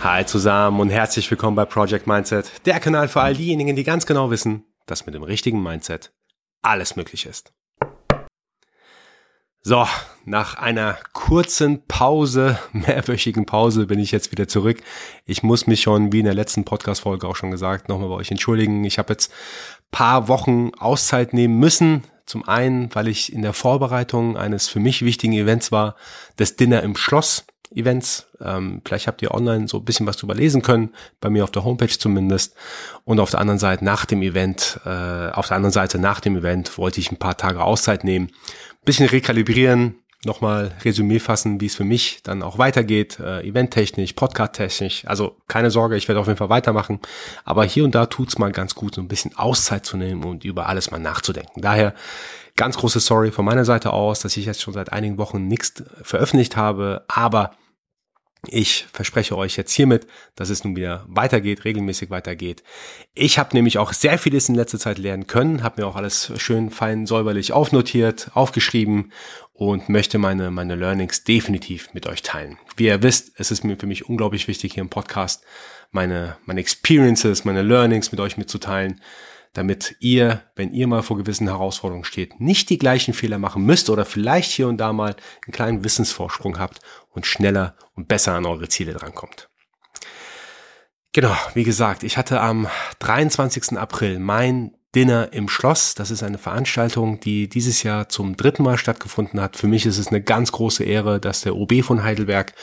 Hi zusammen und herzlich willkommen bei Project Mindset, der Kanal für all diejenigen, die ganz genau wissen, dass mit dem richtigen Mindset alles möglich ist. So, nach einer kurzen Pause, mehrwöchigen Pause, bin ich jetzt wieder zurück. Ich muss mich schon, wie in der letzten Podcast-Folge auch schon gesagt, nochmal bei euch entschuldigen. Ich habe jetzt paar Wochen Auszeit nehmen müssen. Zum einen, weil ich in der Vorbereitung eines für mich wichtigen Events war, des Dinner im Schloss Events. Vielleicht habt ihr online so ein bisschen was drüber lesen können, bei mir auf der Homepage zumindest. Und auf der anderen Seite nach dem Event wollte ich ein paar Tage Auszeit nehmen, ein bisschen rekalibrieren, nochmal Resümee fassen, wie es für mich dann auch weitergeht, eventtechnisch, podcasttechnisch. Also keine Sorge, ich werde auf jeden Fall weitermachen. Aber hier und da tut's mal ganz gut, so ein bisschen Auszeit zu nehmen und über alles mal nachzudenken. Daher ganz große Sorry von meiner Seite aus, dass ich jetzt schon seit einigen Wochen nichts veröffentlicht habe, aber ich verspreche euch jetzt hiermit, dass es nun wieder weitergeht, regelmäßig weitergeht. Ich habe nämlich auch sehr vieles in letzter Zeit lernen können, habe mir auch alles schön fein säuberlich aufnotiert, aufgeschrieben und möchte meine Learnings definitiv mit euch teilen. Wie ihr wisst, es ist mir für mich unglaublich wichtig, hier im Podcast meine Experiences, meine Learnings mit euch mitzuteilen, damit ihr, wenn ihr mal vor gewissen Herausforderungen steht, nicht die gleichen Fehler machen müsst oder vielleicht hier und da mal einen kleinen Wissensvorsprung habt und schneller und besser an eure Ziele drankommt. Genau, wie gesagt, ich hatte am 23. April mein Dinner im Schloss. Das ist eine Veranstaltung, die dieses Jahr zum 3. Mal stattgefunden hat. Für mich ist es eine ganz große Ehre, dass der OB von Heidelberg,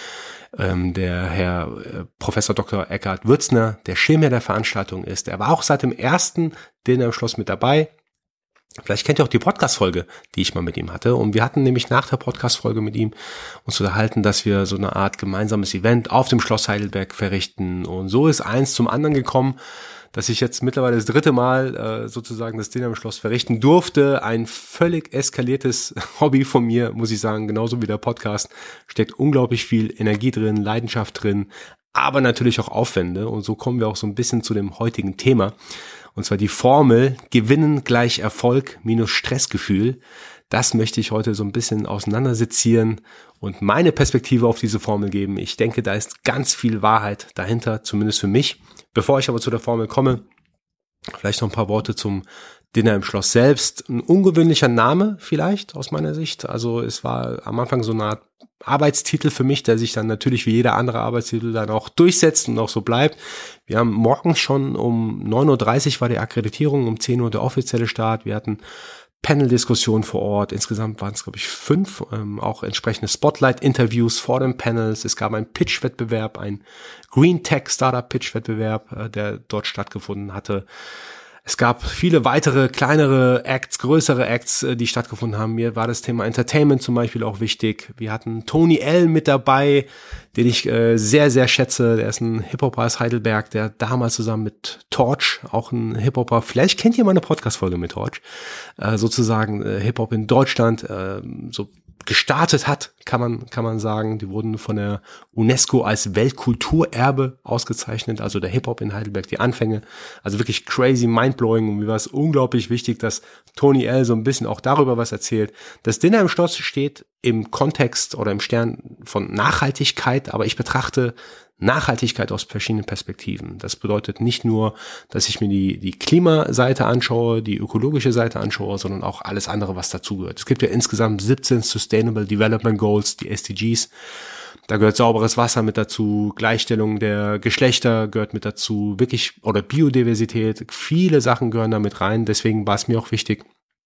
der Herr Professor Dr. Eckhard Würzner, der Schirmherr der Veranstaltung ist. Er war auch seit dem ersten Dinner im Schloss mit dabei. Vielleicht kennt ihr auch die Podcast-Folge, die ich mal mit ihm hatte. Und wir hatten nämlich nach der Podcast-Folge mit ihm uns unterhalten, dass wir so eine Art gemeinsames Event auf dem Schloss Heidelberg verrichten. Und so ist eins zum anderen gekommen, dass ich jetzt mittlerweile das 3. Mal sozusagen das Dinner im Schloss verrichten durfte. Ein völlig eskaliertes Hobby von mir, muss ich sagen, genauso wie der Podcast. Steckt unglaublich viel Energie drin, Leidenschaft drin, aber natürlich auch Aufwände. Und so kommen wir auch so ein bisschen zu dem heutigen Thema. Und zwar die Formel Gewinnen gleich Erfolg minus Stressgefühl. Das möchte ich heute so ein bisschen auseinandersezieren und meine Perspektive auf diese Formel geben. Ich denke, da ist ganz viel Wahrheit dahinter, zumindest für mich. Bevor ich aber zu der Formel komme, vielleicht noch ein paar Worte zum Dinner im Schloss selbst. Ein ungewöhnlicher Name vielleicht aus meiner Sicht. Also es war am Anfang so eine Art Arbeitstitel für mich, der sich dann natürlich wie jeder andere Arbeitstitel dann auch durchsetzt und auch so bleibt. Wir haben morgens schon um 9:30 Uhr war die Akkreditierung, um 10 Uhr der offizielle Start. Wir hatten Panel-Diskussionen vor Ort. Insgesamt waren es, glaube ich, 5, auch entsprechende Spotlight-Interviews vor den Panels. Es gab einen Pitch-Wettbewerb, einen Green Tech Startup-Pitch-Wettbewerb, der dort stattgefunden hatte. Es gab viele weitere, kleinere Acts, größere Acts, die stattgefunden haben. Mir war das Thema Entertainment zum Beispiel auch wichtig. Wir hatten Tony L. mit dabei, den ich sehr, sehr schätze. Der ist ein Hip-Hopper aus Heidelberg, der damals zusammen mit Torch, auch ein Hip-Hopper, vielleicht kennt ihr mal eine Podcast-Folge mit Torch, sozusagen Hip-Hop in Deutschland so gestartet hat, kann man sagen. Die wurden von der UNESCO als Weltkulturerbe ausgezeichnet, also der Hip-Hop in Heidelberg, die Anfänge. Also wirklich crazy, mindblowing, und mir war es unglaublich wichtig, dass Tony L. so ein bisschen auch darüber was erzählt. Das Dinner im Schloss steht im Kontext oder im Stern von Nachhaltigkeit, aber ich betrachte Nachhaltigkeit aus verschiedenen Perspektiven. Das bedeutet nicht nur, dass ich mir die Klimaseite anschaue, die ökologische Seite anschaue, sondern auch alles andere, was dazugehört. Es gibt ja insgesamt 17 Sustainable Development Goals, die SDGs. Da gehört sauberes Wasser mit dazu, Gleichstellung der Geschlechter gehört mit dazu, wirklich, oder Biodiversität. Viele Sachen gehören da mit rein. Deswegen war es mir auch wichtig,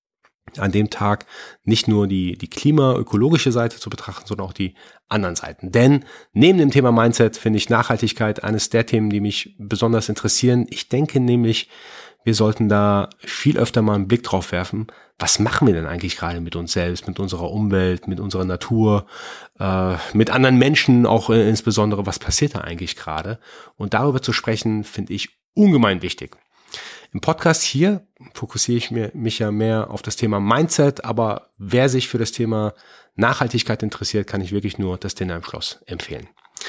an dem Tag nicht nur die klimaökologische Seite zu betrachten, sondern auch die anderen Seiten. Denn neben dem Thema Mindset finde ich Nachhaltigkeit eines der Themen, die mich besonders interessieren. Ich denke nämlich, wir sollten da viel öfter mal einen Blick drauf werfen. Was machen wir denn eigentlich gerade mit uns selbst, mit unserer Umwelt, mit unserer Natur, mit anderen Menschen auch insbesondere? Was passiert da eigentlich gerade? Und darüber zu sprechen, finde ich ungemein wichtig. Im Podcast hier fokussiere ich mich ja mehr auf das Thema Mindset, aber wer sich für das Thema Nachhaltigkeit interessiert, kann ich wirklich nur das Dinner im Schloss empfehlen.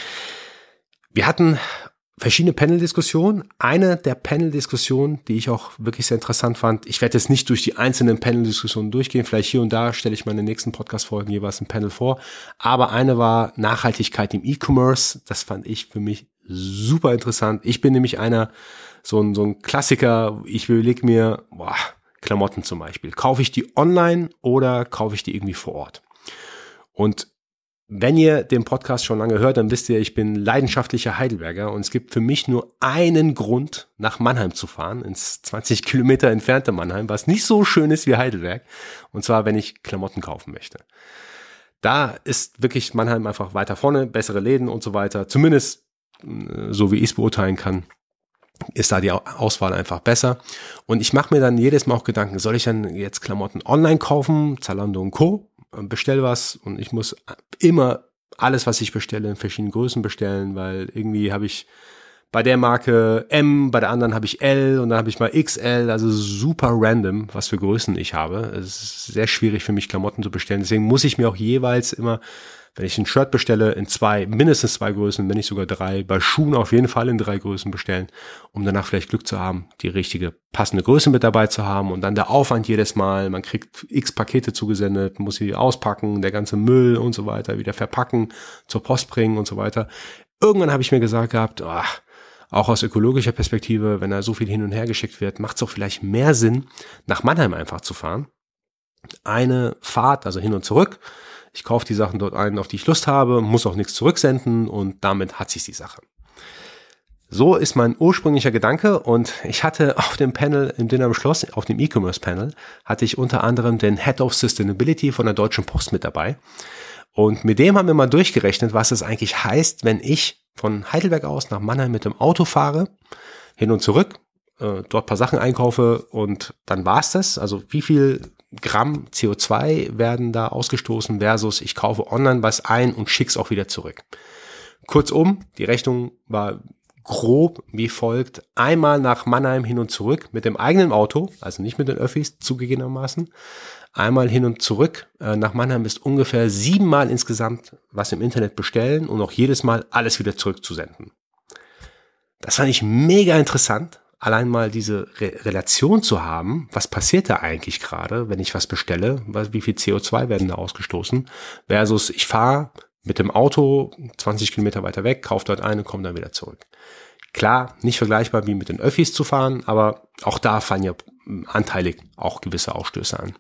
Wir hatten verschiedene Panel-Diskussionen. Eine der Panel-Diskussionen, die ich auch wirklich sehr interessant fand, ich werde jetzt nicht durch die einzelnen Panel-Diskussionen durchgehen, vielleicht hier und da stelle ich mal in den nächsten Podcast-Folgen jeweils ein Panel vor, aber eine war Nachhaltigkeit im E-Commerce. Das fand ich für mich super interessant. Ich bin nämlich so ein Klassiker, ich überlege mir, Klamotten zum Beispiel. Kaufe ich die online oder kaufe ich die irgendwie vor Ort? Und wenn ihr den Podcast schon lange hört, dann wisst ihr, ich bin leidenschaftlicher Heidelberger und es gibt für mich nur einen Grund, nach Mannheim zu fahren, ins 20 Kilometer entfernte Mannheim, was nicht so schön ist wie Heidelberg. Und zwar, wenn ich Klamotten kaufen möchte. Da ist wirklich Mannheim einfach weiter vorne, bessere Läden und so weiter. Zumindest, so wie ich es beurteilen kann, ist da die Auswahl einfach besser. Und ich mache mir dann jedes Mal auch Gedanken, soll ich dann jetzt Klamotten online kaufen, Zalando und Co., bestell was und ich muss immer alles, was ich bestelle, in verschiedenen Größen bestellen, weil irgendwie habe ich bei der Marke M, bei der anderen habe ich L und dann habe ich mal XL, also super random, was für Größen ich habe. Es ist sehr schwierig für mich, Klamotten zu bestellen. Deswegen muss ich mir auch jeweils immer, wenn ich ein Shirt bestelle, in mindestens zwei Größen, wenn nicht sogar drei, bei Schuhen auf jeden Fall in 3 Größen bestellen, um danach vielleicht Glück zu haben, die richtige passende Größe mit dabei zu haben und dann der Aufwand jedes Mal, man kriegt x Pakete zugesendet, muss sie auspacken, der ganze Müll und so weiter, wieder verpacken, zur Post bringen und so weiter. Irgendwann habe ich mir gesagt gehabt, auch aus ökologischer Perspektive, wenn da so viel hin und her geschickt wird, macht es doch vielleicht mehr Sinn, nach Mannheim einfach zu fahren. Eine Fahrt, also hin und zurück. Ich kaufe die Sachen dort ein, auf die ich Lust habe, muss auch nichts zurücksenden und damit hat sich die Sache. So ist mein ursprünglicher Gedanke und ich hatte auf dem Panel im Dinner im Schloss, auf dem E-Commerce-Panel, hatte ich unter anderem den Head of Sustainability von der Deutschen Post mit dabei. Und mit dem haben wir mal durchgerechnet, was es eigentlich heißt, wenn ich von Heidelberg aus nach Mannheim mit dem Auto fahre, hin und zurück, dort ein paar Sachen einkaufe und dann war's das. Also wie viel Gramm CO2 werden da ausgestoßen versus ich kaufe online was ein und schick's auch wieder zurück. Kurzum, die Rechnung war grob wie folgt. Einmal nach Mannheim hin und zurück mit dem eigenen Auto, also nicht mit den Öffis zugegebenermaßen. Einmal hin und zurück nach Mannheim ist ungefähr 7-mal insgesamt was im Internet bestellen und auch jedes Mal alles wieder zurückzusenden. Das fand ich mega interessant. Allein mal diese Relation zu haben, was passiert da eigentlich gerade, wenn ich was bestelle, wie viel CO2 werden da ausgestoßen, versus ich fahre mit dem Auto 20 Kilometer weiter weg, kaufe dort ein und komme dann wieder zurück. Klar, nicht vergleichbar wie mit den Öffis zu fahren, aber auch da fallen ja anteilig auch gewisse Ausstöße an.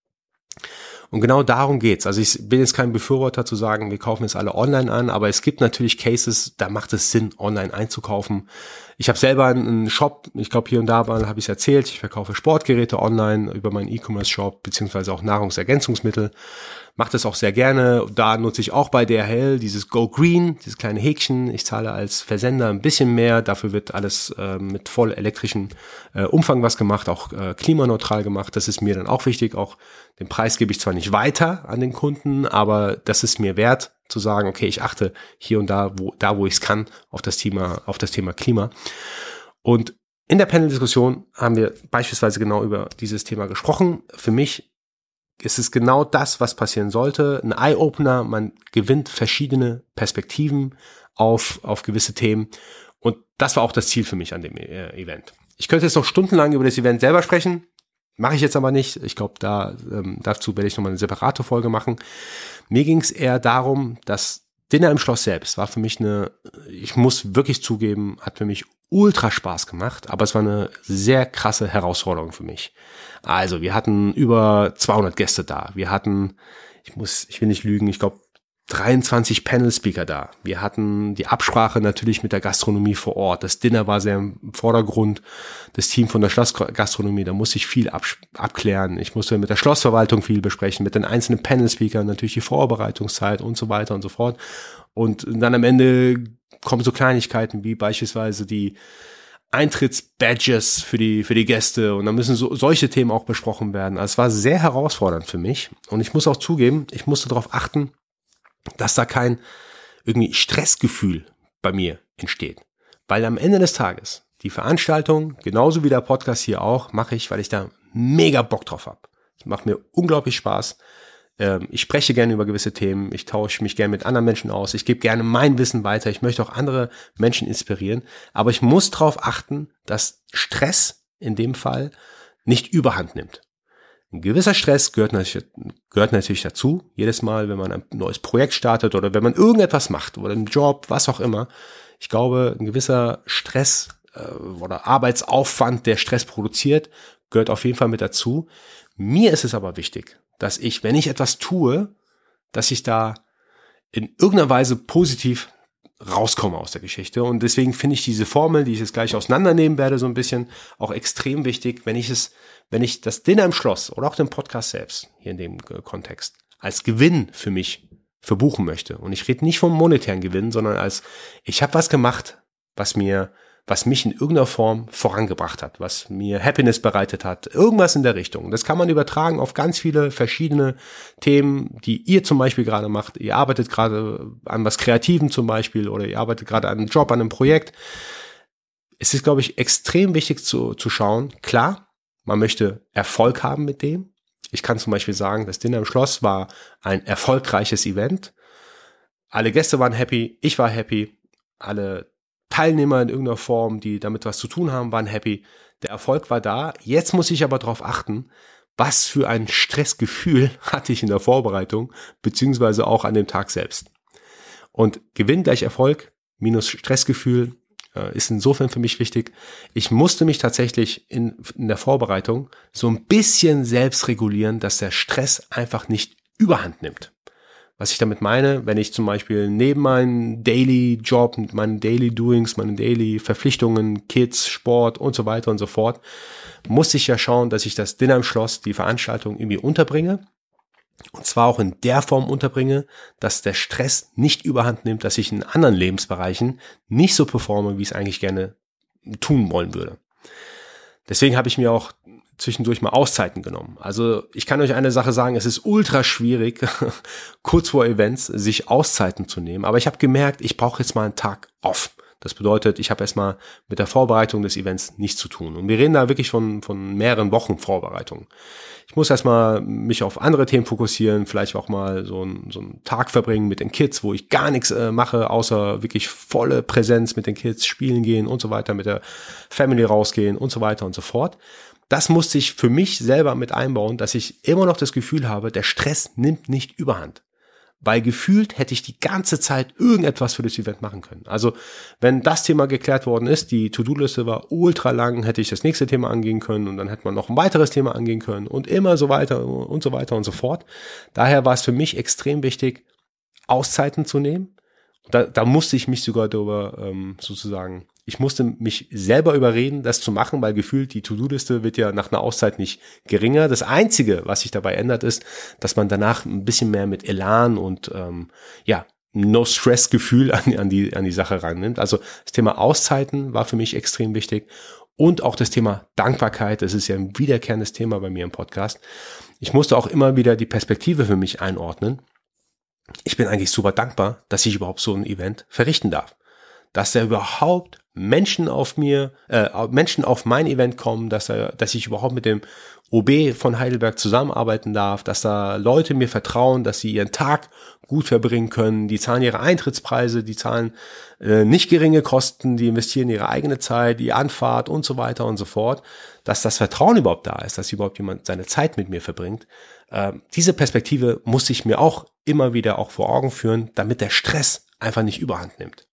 Und genau darum geht's. Also ich bin jetzt kein Befürworter zu sagen, wir kaufen jetzt alle online an, aber es gibt natürlich Cases, da macht es Sinn, online einzukaufen. Ich habe selber einen Shop, ich glaube hier und da mal habe ich es erzählt, ich verkaufe Sportgeräte online über meinen E-Commerce-Shop, beziehungsweise auch Nahrungsergänzungsmittel. Mache das auch sehr gerne. Da nutze ich auch bei DHL dieses Go Green, dieses kleine Häkchen. Ich zahle als Versender ein bisschen mehr. Dafür wird alles mit voll elektrischem Umfang was gemacht, auch klimaneutral gemacht. Das ist mir dann auch wichtig. Auch den Preis gebe ich zwar nicht weiter an den Kunden, aber das ist mir wert zu sagen, okay, ich achte hier und da, wo ich es kann, auf das Thema Klima. Und in der Panel-Diskussion haben wir beispielsweise genau über dieses Thema gesprochen. Für mich ist es genau das, was passieren sollte. Ein Eye-Opener, man gewinnt verschiedene Perspektiven auf gewisse Themen. Und das war auch das Ziel für mich an dem Event. Ich könnte jetzt noch stundenlang über das Event selber sprechen, mache ich jetzt aber nicht. Ich glaube, dazu werde ich nochmal eine separate Folge machen. Mir ging es eher darum, dass Dinner im Schloss selbst war für mich ich muss wirklich zugeben, hat für mich ultra Spaß gemacht, aber es war eine sehr krasse Herausforderung für mich. Also wir hatten über 200 Gäste da. Wir hatten, ich will nicht lügen, ich glaube 23 Panel-Speaker da. Wir hatten die Absprache natürlich mit der Gastronomie vor Ort. Das Dinner war sehr im Vordergrund. Das Team von der Schlossgastronomie, da musste ich viel abklären. Ich musste mit der Schlossverwaltung viel besprechen, mit den einzelnen Panel-Speakern, natürlich die Vorbereitungszeit und so weiter und so fort. Und dann am Ende kommen so Kleinigkeiten wie beispielsweise die Eintrittsbadges für die Gäste und dann müssen solche Themen auch besprochen werden. Also es war sehr herausfordernd für mich und ich muss auch zugeben, ich musste darauf achten, dass da kein irgendwie Stressgefühl bei mir entsteht. Weil am Ende des Tages die Veranstaltung, genauso wie der Podcast hier auch, mache ich, weil ich da mega Bock drauf habe. Es macht mir unglaublich Spaß. Ich spreche gerne über gewisse Themen, ich tausche mich gerne mit anderen Menschen aus, ich gebe gerne mein Wissen weiter, ich möchte auch andere Menschen inspirieren, aber ich muss darauf achten, dass Stress in dem Fall nicht überhand nimmt. Ein gewisser Stress gehört natürlich dazu, jedes Mal, wenn man ein neues Projekt startet oder wenn man irgendetwas macht oder einen Job, was auch immer. Ich glaube, ein gewisser Stress oder Arbeitsaufwand, der Stress produziert, gehört auf jeden Fall mit dazu. Mir ist es aber wichtig, dass ich, wenn ich etwas tue, dass ich da in irgendeiner Weise positiv rauskomme aus der Geschichte. Und deswegen finde ich diese Formel, die ich jetzt gleich auseinandernehmen werde, so ein bisschen auch extrem wichtig, wenn ich das Dinner im Schloss oder auch den Podcast selbst hier in dem Kontext als Gewinn für mich verbuchen möchte. Und ich rede nicht vom monetären Gewinn, sondern als ich habe was gemacht, was mich in irgendeiner Form vorangebracht hat, was mir Happiness bereitet hat, irgendwas in der Richtung. Das kann man übertragen auf ganz viele verschiedene Themen, die ihr zum Beispiel gerade macht. Ihr arbeitet gerade an was Kreativem zum Beispiel oder ihr arbeitet gerade an einem Job, an einem Projekt. Es ist, glaube ich, extrem wichtig zu schauen. Klar, man möchte Erfolg haben mit dem. Ich kann zum Beispiel sagen, das Dinner im Schloss war ein erfolgreiches Event. Alle Gäste waren happy, ich war happy, alle Teilnehmer in irgendeiner Form, die damit was zu tun haben, waren happy. Der Erfolg war da. Jetzt muss ich aber darauf achten, was für ein Stressgefühl hatte ich in der Vorbereitung, beziehungsweise auch an dem Tag selbst. Und Gewinn gleich Erfolg minus Stressgefühl ist insofern für mich wichtig. Ich musste mich tatsächlich in der Vorbereitung so ein bisschen selbst regulieren, dass der Stress einfach nicht überhand nimmt. Was ich damit meine, wenn ich zum Beispiel neben meinem Daily Job, meinen Daily Doings, meinen Daily Verpflichtungen, Kids, Sport und so weiter und so fort, muss ich ja schauen, dass ich das Dinner im Schloss, die Veranstaltung irgendwie unterbringe. Und zwar auch in der Form unterbringe, dass der Stress nicht überhand nimmt, dass ich in anderen Lebensbereichen nicht so performe, wie ich es eigentlich gerne tun wollen würde. Deswegen habe ich mir auch zwischendurch mal Auszeiten genommen. Also ich kann euch eine Sache sagen, es ist ultra schwierig, kurz vor Events sich Auszeiten zu nehmen. Aber ich habe gemerkt, ich brauche jetzt mal einen Tag off. Das bedeutet, ich habe erstmal mit der Vorbereitung des Events nichts zu tun. Und wir reden da wirklich von mehreren Wochen Vorbereitung. Ich muss erstmal mich auf andere Themen fokussieren, vielleicht auch mal so einen Tag verbringen mit den Kids, wo ich gar nichts mache, außer wirklich volle Präsenz mit den Kids, spielen gehen und so weiter, mit der Family rausgehen und so weiter und so fort. Das musste ich für mich selber mit einbauen, dass ich immer noch das Gefühl habe, der Stress nimmt nicht überhand. Weil gefühlt hätte ich die ganze Zeit irgendetwas für das Event machen können. Also wenn das Thema geklärt worden ist, die To-Do-Liste war ultra lang, hätte ich das nächste Thema angehen können und dann hätte man noch ein weiteres Thema angehen können und immer so weiter und so weiter und so fort. Daher war es für mich extrem wichtig, Auszeiten zu nehmen. Da musste ich mich sogar darüber sozusagen, ich musste mich selber überreden, das zu machen, weil gefühlt die To-Do-Liste wird ja nach einer Auszeit nicht geringer. Das Einzige, was sich dabei ändert, ist, dass man danach ein bisschen mehr mit Elan und No-Stress-Gefühl an die Sache reinnimmt. Also das Thema Auszeiten war für mich extrem wichtig und auch das Thema Dankbarkeit. Das ist ja ein wiederkehrendes Thema bei mir im Podcast. Ich musste auch immer wieder die Perspektive für mich einordnen. Ich bin eigentlich super dankbar, dass ich überhaupt so ein Event verrichten darf. Dass da überhaupt Menschen auf mein Event kommen, dass ich überhaupt mit dem OB von Heidelberg zusammenarbeiten darf, dass da Leute mir vertrauen, dass sie ihren Tag gut verbringen können, die zahlen ihre Eintrittspreise, die zahlen nicht geringe Kosten, die investieren ihre eigene Zeit, die Anfahrt und so weiter und so fort, dass das Vertrauen überhaupt da ist, dass überhaupt jemand seine Zeit mit mir verbringt. Diese Perspektive musste ich mir auch immer wieder auch vor Augen führen, damit der Stress einfach nicht überhand nimmt.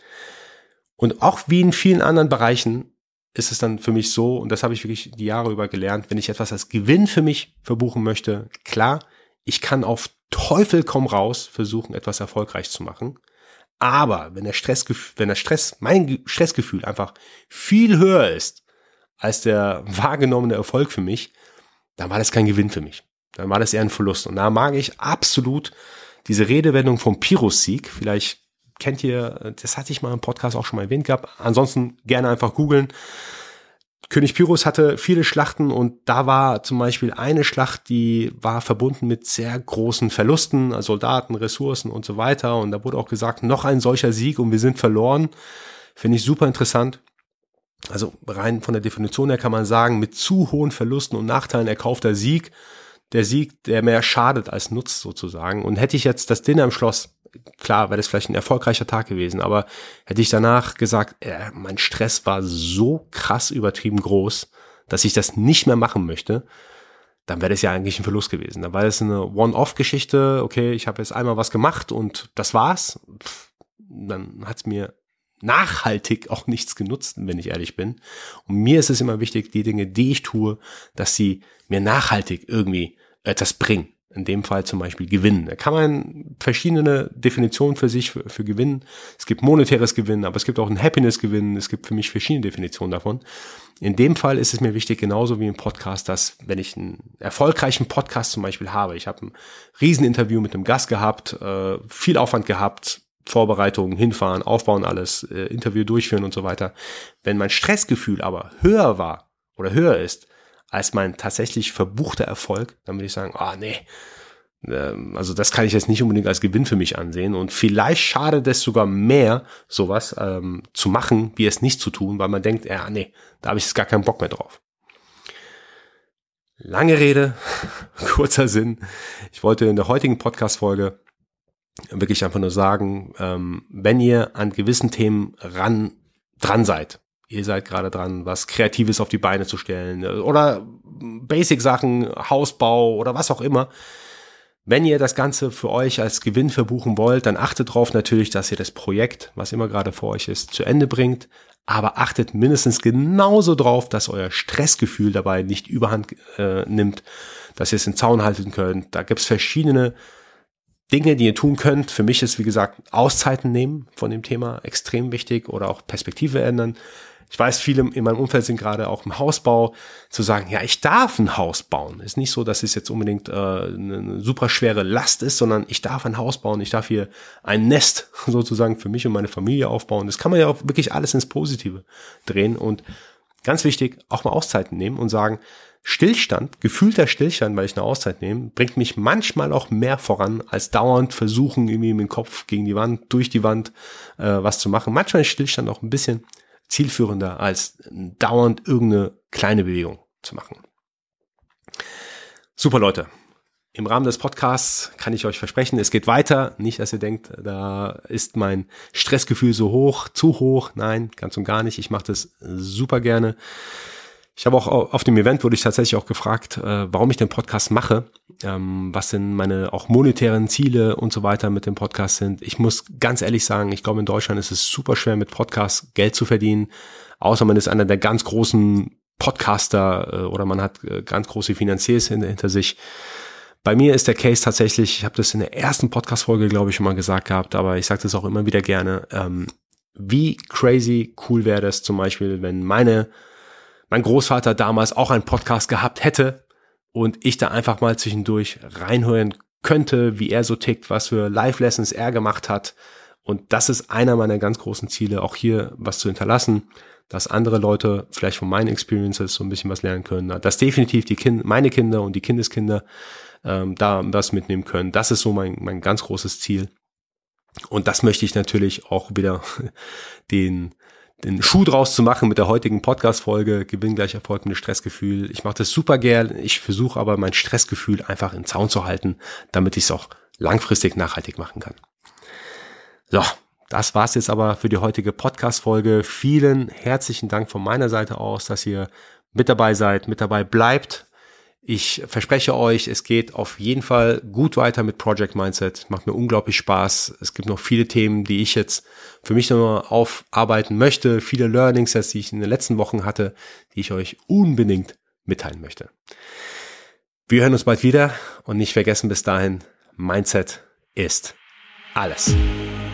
Und auch wie in vielen anderen Bereichen ist es dann für mich so, und das habe ich wirklich die Jahre über gelernt, wenn ich etwas als Gewinn für mich verbuchen möchte, klar, ich kann auf Teufel komm raus versuchen, etwas erfolgreich zu machen. Aber wenn mein Stressgefühl einfach viel höher ist als der wahrgenommene Erfolg für mich, dann war das kein Gewinn für mich. Dann war das eher ein Verlust. Und da mag ich absolut diese Redewendung vom Pyrrhus-Sieg. Vielleicht kennt ihr, das hatte ich mal im Podcast auch schon mal erwähnt gehabt. Ansonsten gerne einfach googeln. König Pyrrhus hatte viele Schlachten und da war zum Beispiel eine Schlacht, die war verbunden mit sehr großen Verlusten, also Soldaten, Ressourcen und so weiter. Und da wurde auch gesagt, noch ein solcher Sieg und wir sind verloren. Finde ich super interessant. Also rein von der Definition her kann man sagen, mit zu hohen Verlusten und Nachteilen erkaufter Sieg. Der Sieg, der mehr schadet als nutzt sozusagen. Und hätte ich jetzt das Dinner im Schloss, klar, wäre das vielleicht ein erfolgreicher Tag gewesen, aber hätte ich danach gesagt, mein Stress war so krass übertrieben groß, dass ich das nicht mehr machen möchte, dann wäre das ja eigentlich ein Verlust gewesen. Dann war das eine One-Off-Geschichte, okay, ich habe jetzt einmal was gemacht und das war's. Dann hat's mir nachhaltig auch nichts genutzt, wenn ich ehrlich bin. Und mir ist es immer wichtig, die Dinge, die ich tue, dass sie mir nachhaltig irgendwie etwas bringen. In dem Fall zum Beispiel Gewinnen. Da kann man verschiedene Definitionen für sich für Gewinnen. Es gibt monetäres Gewinnen, aber es gibt auch ein Happiness-Gewinn. Es gibt für mich verschiedene Definitionen davon. In dem Fall ist es mir wichtig, genauso wie im Podcast, dass wenn ich einen erfolgreichen Podcast zum Beispiel habe, ich habe ein Rieseninterview mit einem Gast gehabt, viel Aufwand gehabt, Vorbereitungen, hinfahren, aufbauen alles, Interview durchführen und so weiter. Wenn mein Stressgefühl aber höher war oder höher ist als mein tatsächlich verbuchter Erfolg, dann würde ich sagen, nee, also das kann ich jetzt nicht unbedingt als Gewinn für mich ansehen und vielleicht schadet es sogar mehr, sowas zu machen, wie es nicht zu tun, weil man denkt, nee, da habe ich jetzt gar keinen Bock mehr drauf. Lange Rede, kurzer Sinn. Ich wollte in der heutigen Podcast-Folge wirklich einfach nur sagen, wenn ihr an gewissen Themen dran seid, ihr seid gerade dran, was Kreatives auf die Beine zu stellen oder Basic-Sachen, Hausbau oder was auch immer. Wenn ihr das Ganze für euch als Gewinn verbuchen wollt, dann achtet darauf natürlich, dass ihr das Projekt, was immer gerade vor euch ist, zu Ende bringt. Aber achtet mindestens genauso drauf, dass euer Stressgefühl dabei nicht überhand nimmt, dass ihr es in Zaun halten könnt. Da gibt es verschiedene Dinge, die ihr tun könnt. Für mich ist, wie gesagt, Auszeiten nehmen von dem Thema extrem wichtig oder auch Perspektive ändern. Ich weiß, viele in meinem Umfeld sind gerade auch im Hausbau, zu sagen, ja, ich darf ein Haus bauen. Ist nicht so, dass es jetzt unbedingt eine super schwere Last ist, sondern ich darf ein Haus bauen, ich darf hier ein Nest sozusagen für mich und meine Familie aufbauen. Das kann man ja auch wirklich alles ins Positive drehen und ganz wichtig, auch mal Auszeiten nehmen und sagen, Stillstand, gefühlter Stillstand, weil ich eine Auszeit nehme, bringt mich manchmal auch mehr voran, als dauernd versuchen, irgendwie mit dem Kopf gegen die Wand, durch die Wand was zu machen. Manchmal ist Stillstand auch ein bisschen zielführender, als dauernd irgendeine kleine Bewegung zu machen. Super, Leute. Im Rahmen des Podcasts kann ich euch versprechen, es geht weiter. Nicht, dass ihr denkt, da ist mein Stressgefühl so hoch, zu hoch. Nein, ganz und gar nicht. Ich mache das super gerne. Ich habe auch auf dem Event wurde ich tatsächlich auch gefragt, warum ich den Podcast mache, was denn meine auch monetären Ziele und so weiter mit dem Podcast sind. Ich muss ganz ehrlich sagen, ich glaube, in Deutschland ist es super schwer, mit Podcasts Geld zu verdienen, außer man ist einer der ganz großen Podcaster oder man hat ganz große Finanziers hinter sich. Bei mir ist der Case tatsächlich, ich habe das in der ersten Podcast-Folge, glaube ich, schon mal gesagt gehabt, aber ich sage das auch immer wieder gerne, wie crazy cool wäre das zum Beispiel, wenn mein Großvater damals auch einen Podcast gehabt hätte und ich da einfach mal zwischendurch reinhören könnte, wie er so tickt, was für Live-Lessons er gemacht hat. Und das ist einer meiner ganz großen Ziele, auch hier was zu hinterlassen, dass andere Leute vielleicht von meinen Experiences so ein bisschen was lernen können, dass definitiv meine Kinder und die Kindeskinder da was mitnehmen können. Das ist so mein ganz großes Ziel. Und das möchte ich natürlich auch wieder den Schuh draus zu machen mit der heutigen Podcast-Folge, Gewinn gleich Erfolg mit Stressgefühl. Ich mache das super gern. Ich versuche aber mein Stressgefühl einfach in Zaun zu halten, damit ich es auch langfristig nachhaltig machen kann. So, das war's jetzt aber für die heutige Podcast-Folge. Vielen herzlichen Dank von meiner Seite aus, dass ihr mit dabei seid, mit dabei bleibt. Ich verspreche euch, es geht auf jeden Fall gut weiter mit Project Mindset. Macht mir unglaublich Spaß. Es gibt noch viele Themen, die ich jetzt für mich noch aufarbeiten möchte. Viele Learnings, die ich in den letzten Wochen hatte, die ich euch unbedingt mitteilen möchte. Wir hören uns bald wieder und nicht vergessen bis dahin, Mindset ist alles.